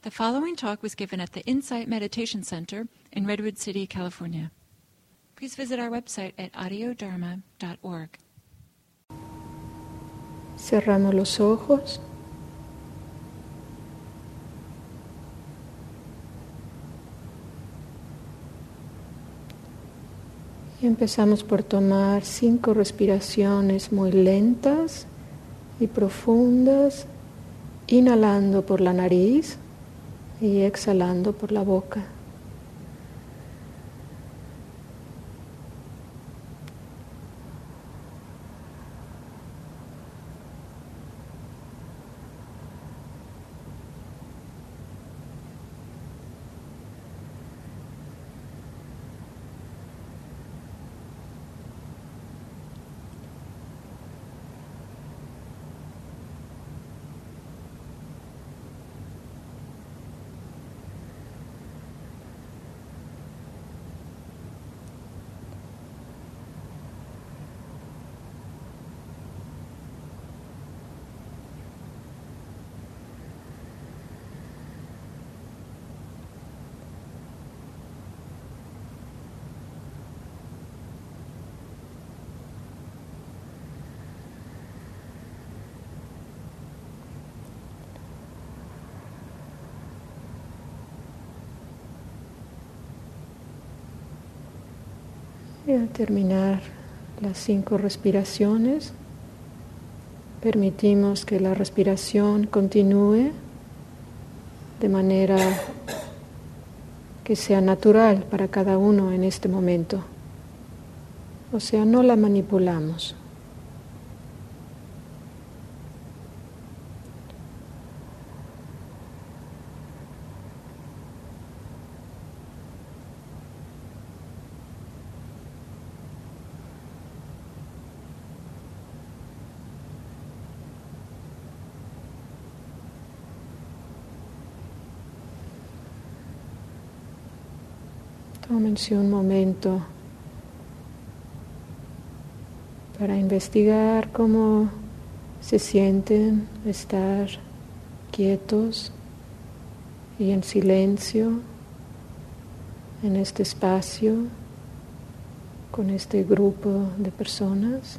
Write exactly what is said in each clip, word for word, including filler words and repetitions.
The following talk was given at the Insight Meditation Center in Redwood City, California. Please visit our website at audio dharma dot org. Cerramos los ojos. Y empezamos por tomar cinco respiraciones muy lentas y profundas, inhalando por la nariz y exhalando por la boca. Y al terminar las cinco respiraciones, permitimos que la respiración continúe de manera que sea natural para cada uno en este momento. O sea, no la manipulamos. Tómense un momento para investigar cómo se sienten estar quietos y en silencio en este espacio con este grupo de personas.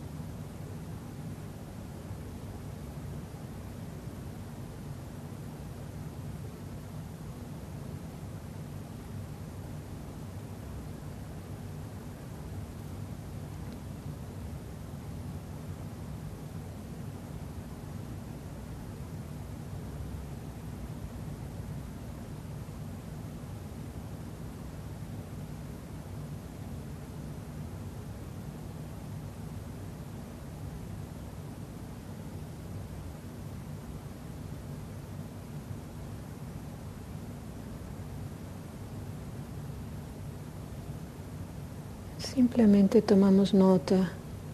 Simplemente tomamos nota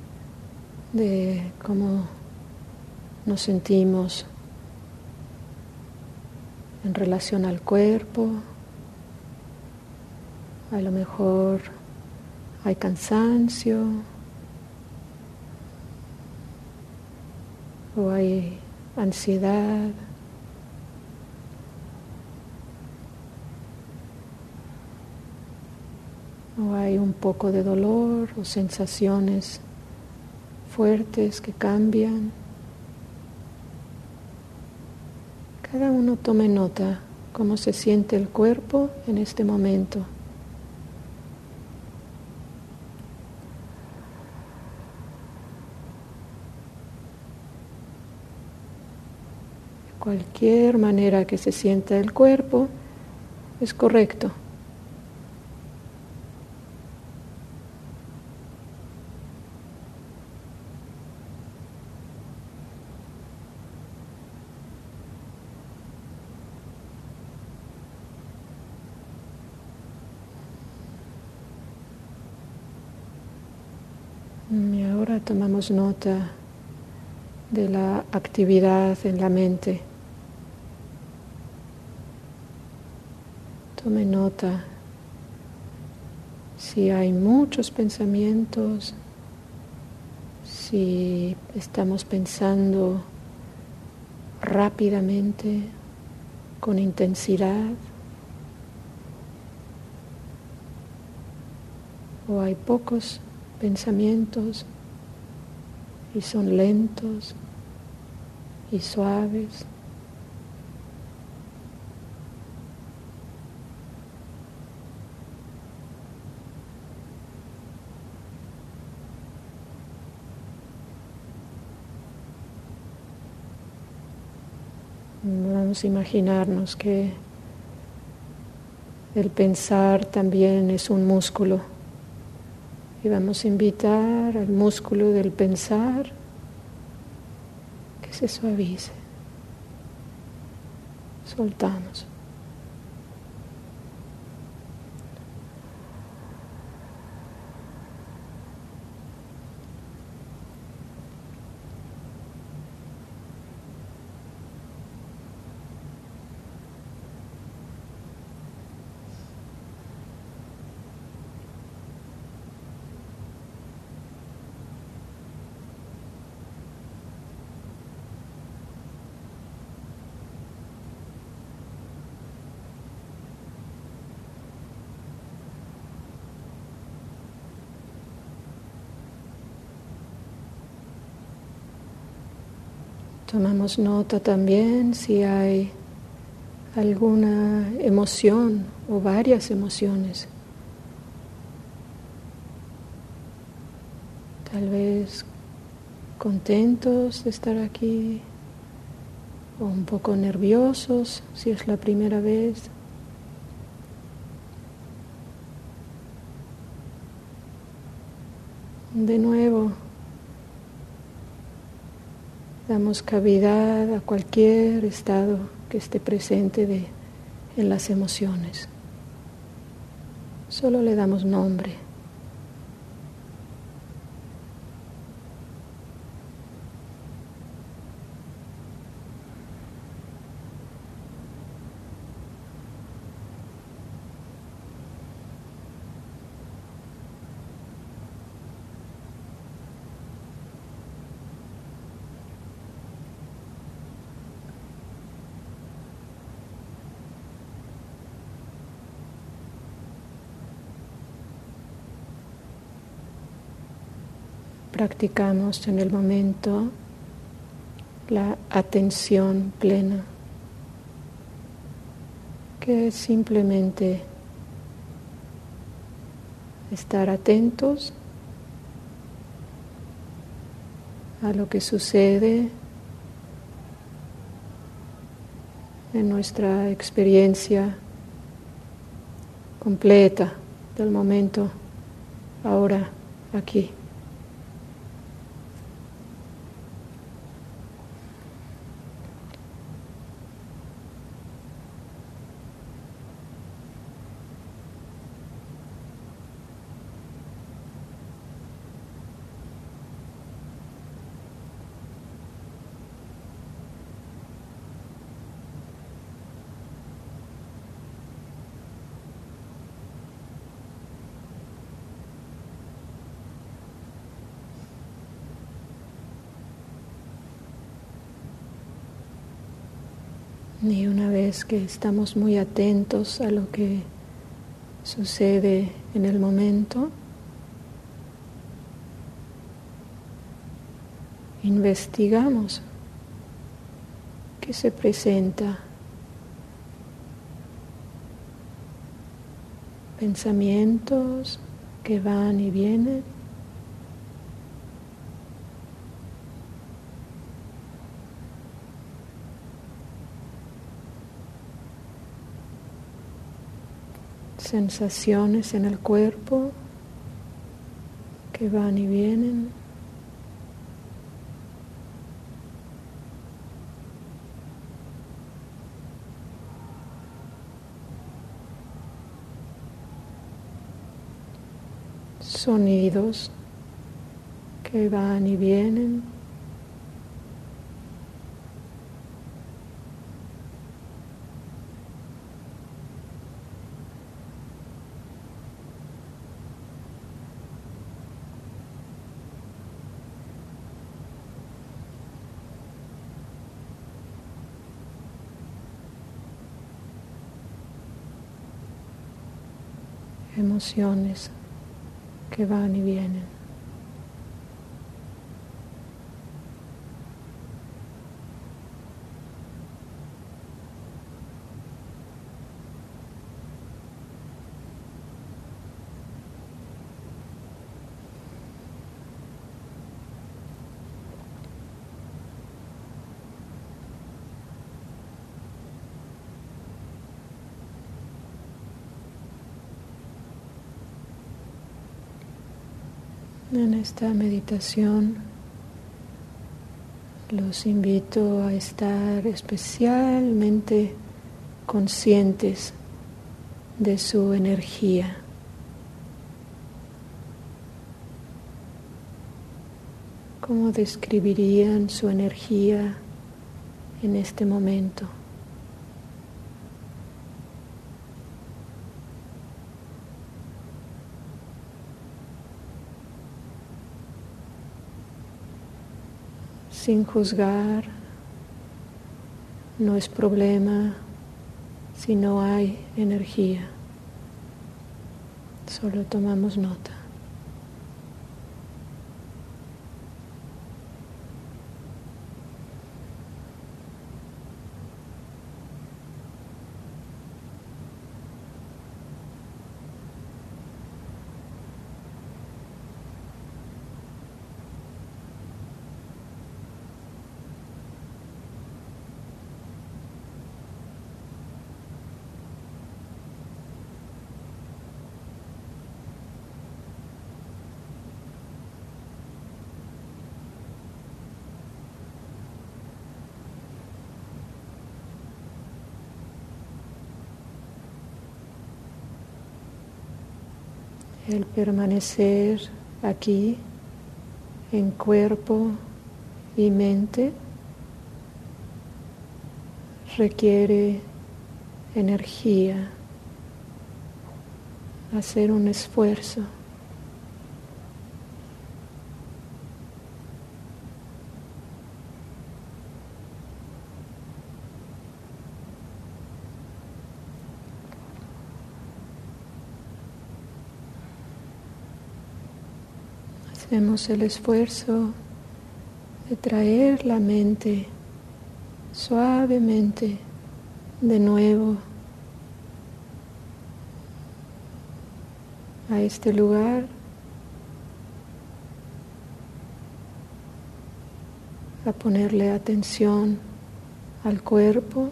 de cómo nos sentimos en relación al cuerpo. A lo mejor hay cansancio o hay ansiedad. O hay un poco de dolor o sensaciones fuertes que cambian. Cada uno tome nota cómo se siente el cuerpo en este momento. De cualquier manera que se sienta el cuerpo es correcto. Y ahora tomamos nota de la actividad en la mente. Tome nota si hay muchos pensamientos, si estamos pensando rápidamente con intensidad o hay pocos pensamientos y son lentos y suaves. Vamos a imaginarnos que el pensar también es un músculo y vamos a invitar al músculo del pensar que se suavice. Soltamos. Tomamos nota también si hay alguna emoción o varias emociones. Tal vez contentos de estar aquí o un poco nerviosos si es la primera vez. De nuevo, damos cavidad a cualquier estado que esté presente de, en las emociones. Solo le damos nombre. Practicamos en el momento la atención plena, que es simplemente estar atentos a lo que sucede en nuestra experiencia completa del momento, ahora, aquí. Y una vez que estamos muy atentos a lo que sucede en el momento, investigamos qué se presenta, pensamientos que van y vienen, sensaciones en el cuerpo que van y vienen. Sonidos que van y vienen. emociones que van y vienen. En esta meditación los invito a estar especialmente conscientes de su energía. ¿Cómo describirían su energía en este momento? Sin juzgar, no es problema si no hay energía, solo tomamos nota. El permanecer aquí en cuerpo y mente requiere energía, hacer un esfuerzo. Hacemos el esfuerzo de traer la mente suavemente de nuevo a este lugar, a ponerle atención al cuerpo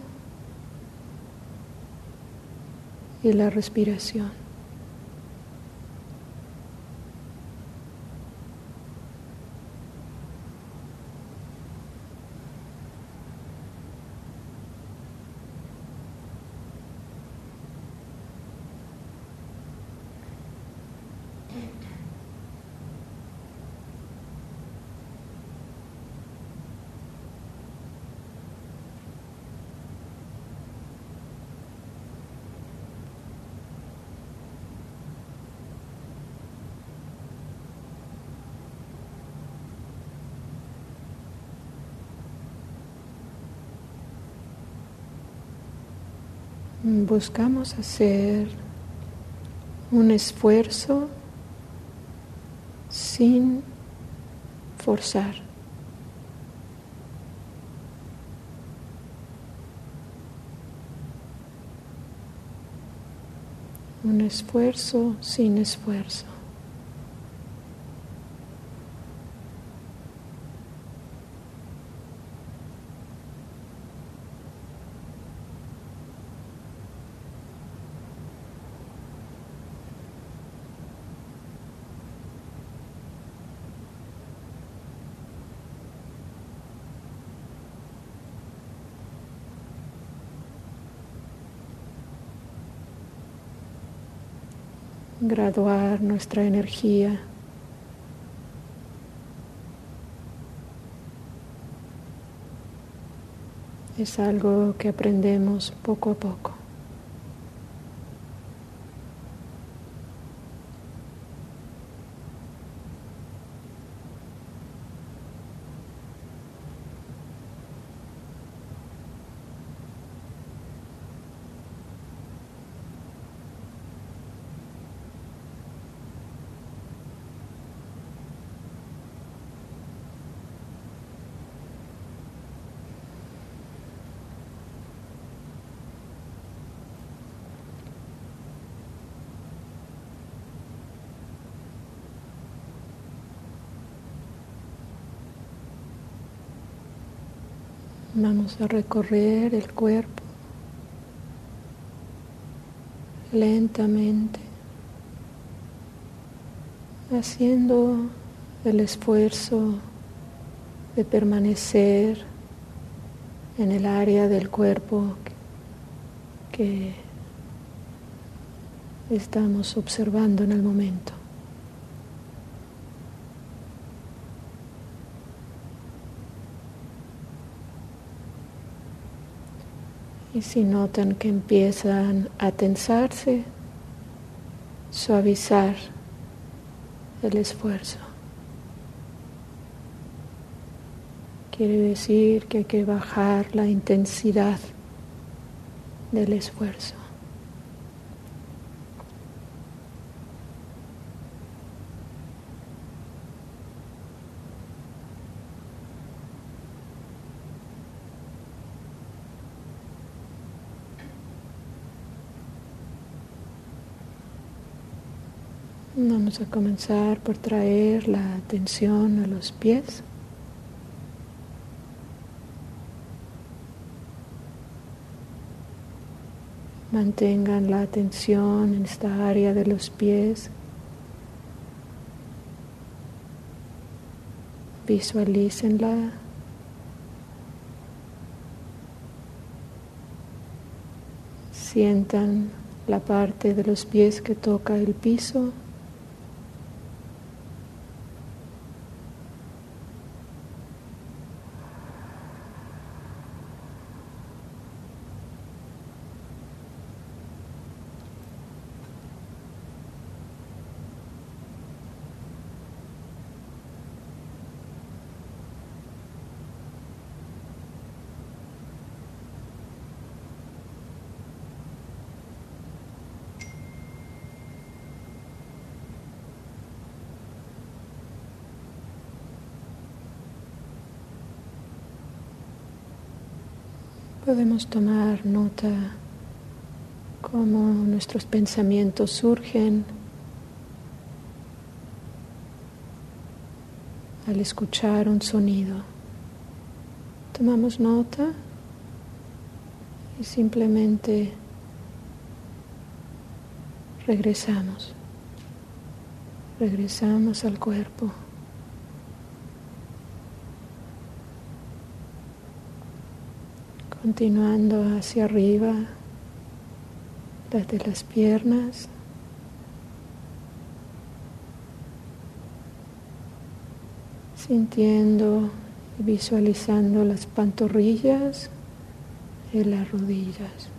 y la respiración. Buscamos hacer un esfuerzo sin forzar. Un esfuerzo sin esfuerzo. Graduar nuestra energía. Es algo que aprendemos poco a poco. Vamos a recorrer el cuerpo lentamente, haciendo el esfuerzo de permanecer en el área del cuerpo que estamos observando en el momento. Y si notan que empiezan a tensarse, suavizar el esfuerzo. Quiere decir que hay que bajar la intensidad del esfuerzo. Vamos a comenzar por traer la atención a los pies. Mantengan la atención en esta área de los pies. Visualícenla. Sientan la parte de los pies que toca el piso. Podemos tomar nota cómo nuestros pensamientos surgen al escuchar un sonido. Tomamos nota y simplemente regresamos. Regresamos al cuerpo. Continuando hacia arriba, desde las piernas, sintiendo y visualizando las pantorrillas y las rodillas.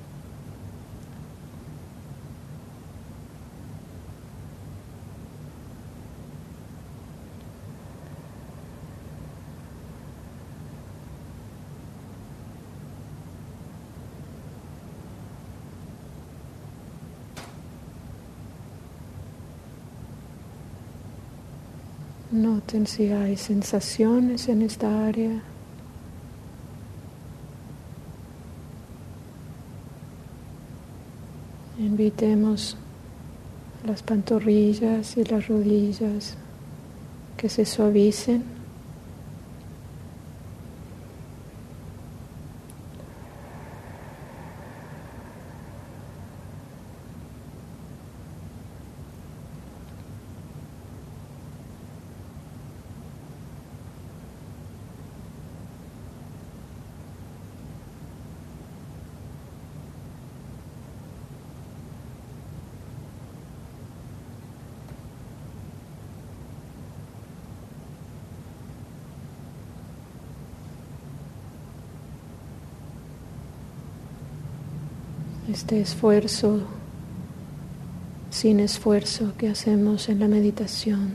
Noten si hay sensaciones en esta área. Invitemos las pantorrillas y las rodillas que se suavicen. Este esfuerzo, sin esfuerzo que hacemos en la meditación,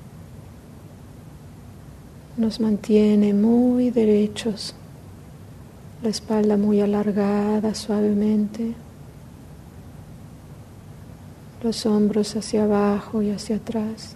nos mantiene muy derechos, la espalda muy alargada suavemente, los hombros hacia abajo y hacia atrás.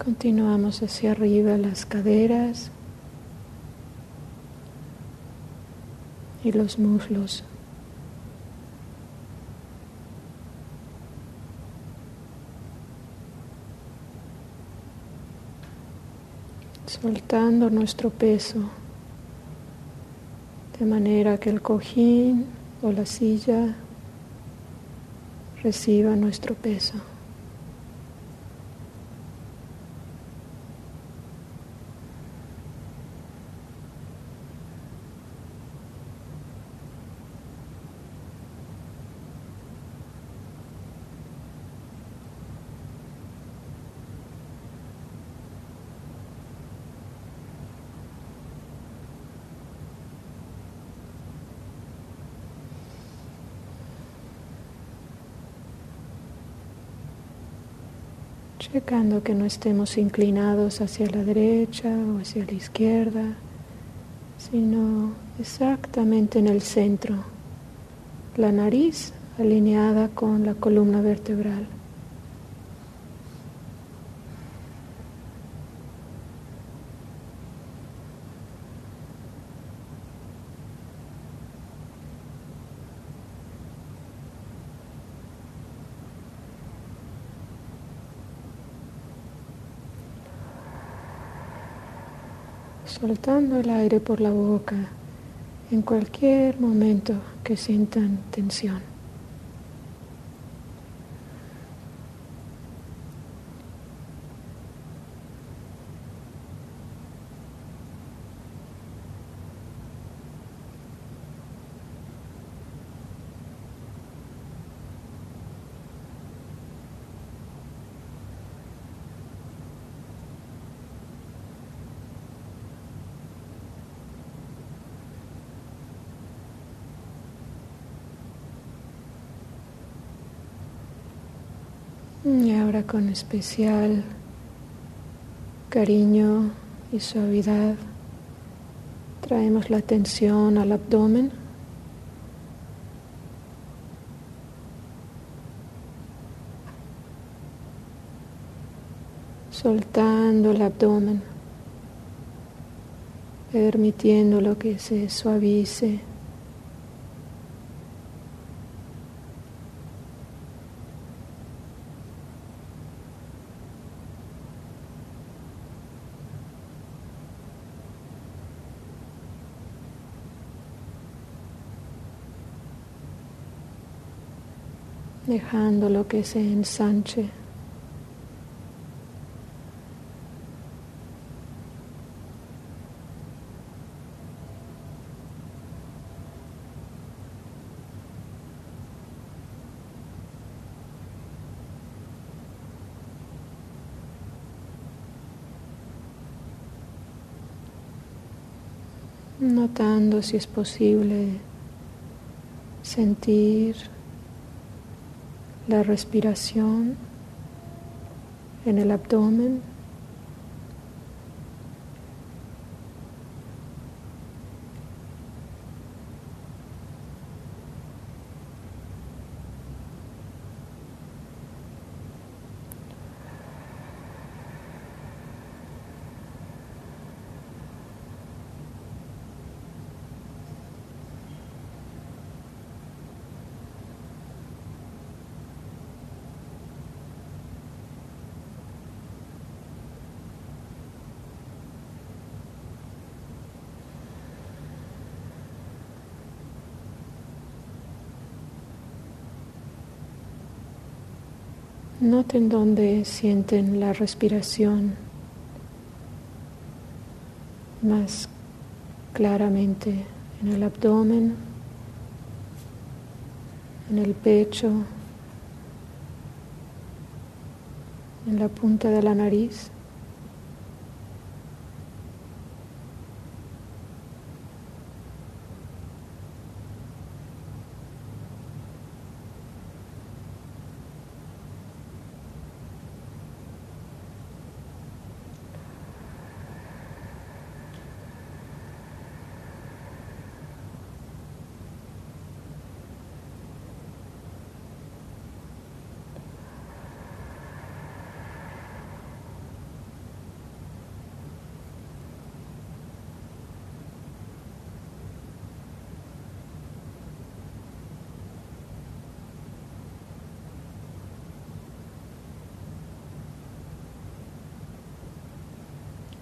Continuamos hacia arriba las caderas y los muslos. Soltando nuestro peso de manera que el cojín o la silla reciba nuestro peso. Checando que no estemos inclinados hacia la derecha o hacia la izquierda, sino exactamente en el centro, la nariz alineada con la columna vertebral. Soltando el aire por la boca en cualquier momento que sientan tensión. Y ahora con especial cariño y suavidad traemos la atención al abdomen. Soltando el abdomen, permitiéndolo que se suavice. Dejándolo que se ensanche. Notando si es posible sentir la respiración en el abdomen. Noten dónde sienten la respiración más claramente, en el abdomen, en el pecho, en la punta de la nariz.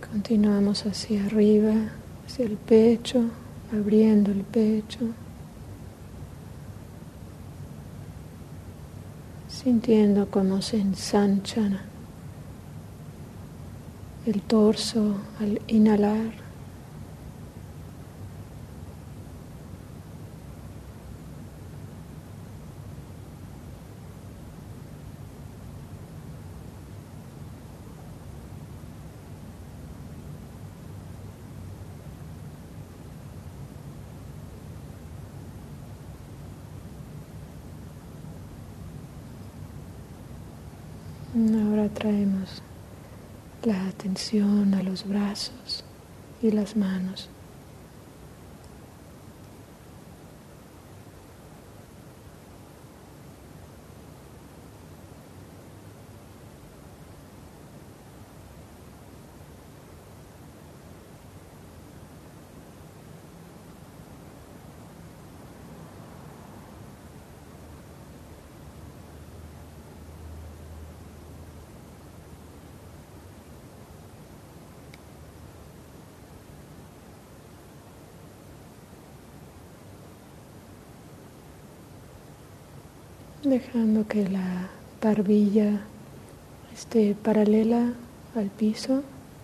Continuamos hacia arriba, hacia el pecho, abriendo el pecho, sintiendo cómo se ensancha el torso al inhalar. Ahora traemos la atención a los brazos y las manos. Dejando que la barbilla esté paralela al piso,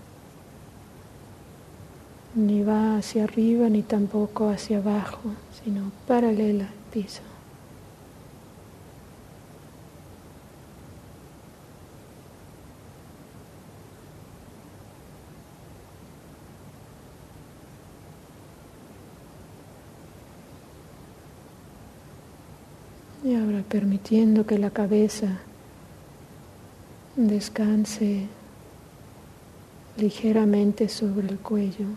ni va hacia arriba ni tampoco hacia abajo, sino paralela al piso. Y ahora permitiendo que la cabeza descanse ligeramente sobre el cuello.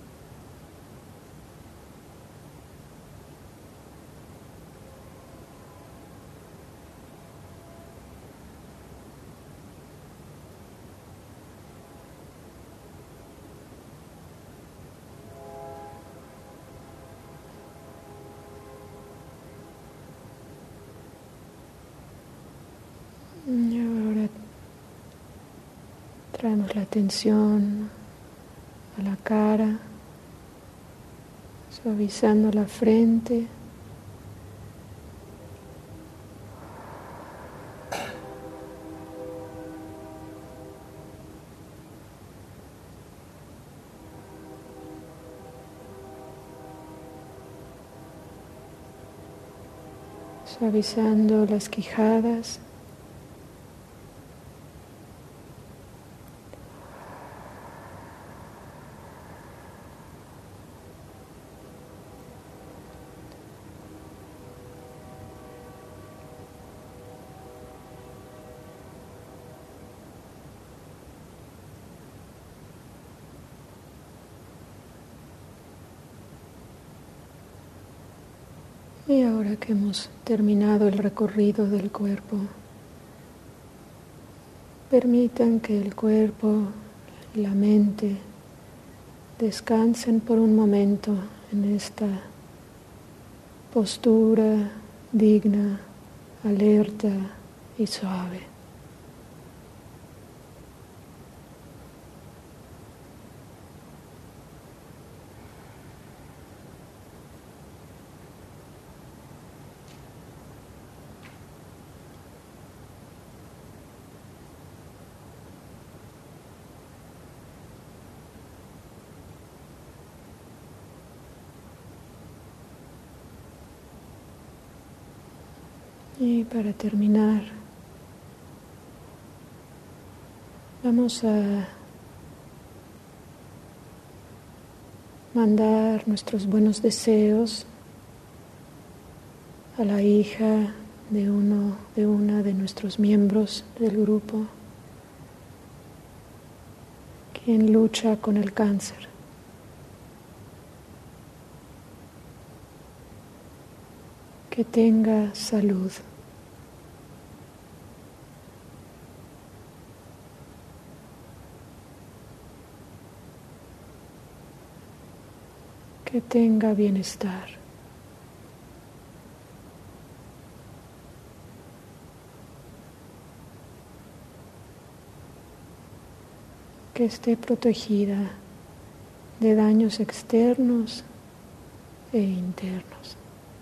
Y ahora traemos la atención a la cara, suavizando la frente. Suavizando las quijadas. Y ahora que hemos terminado el recorrido del cuerpo, permitan que el cuerpo y la mente descansen por un momento en esta postura digna, alerta y suave. Y para terminar, vamos a mandar nuestros buenos deseos a la hija de uno de una de nuestros miembros del grupo, quien lucha con el cáncer. Que tenga salud. Que tenga bienestar. que esté protegida de daños externos e internos.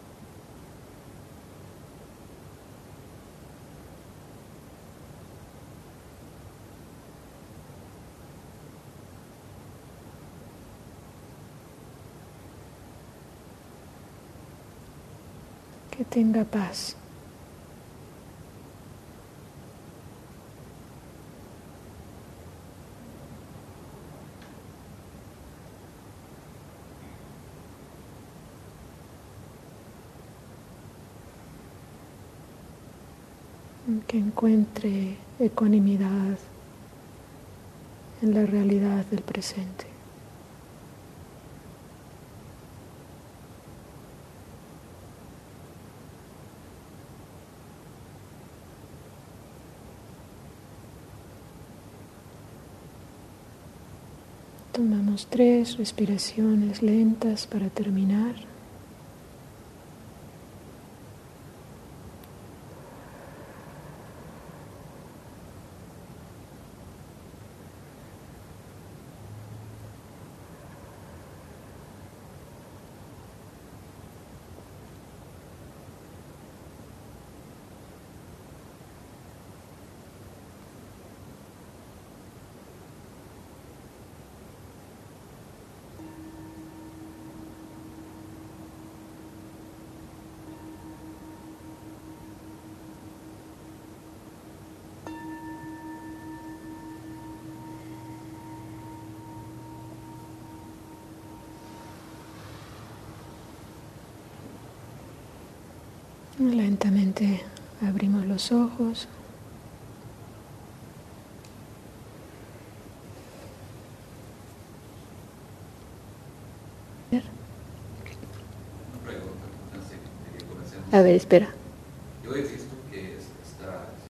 Que tenga paz. Que encuentre ecuanimidad en la realidad del presente. Tomamos tres respiraciones lentas para terminar. Lentamente abrimos los ojos. A ver, espera. Yo he visto que esta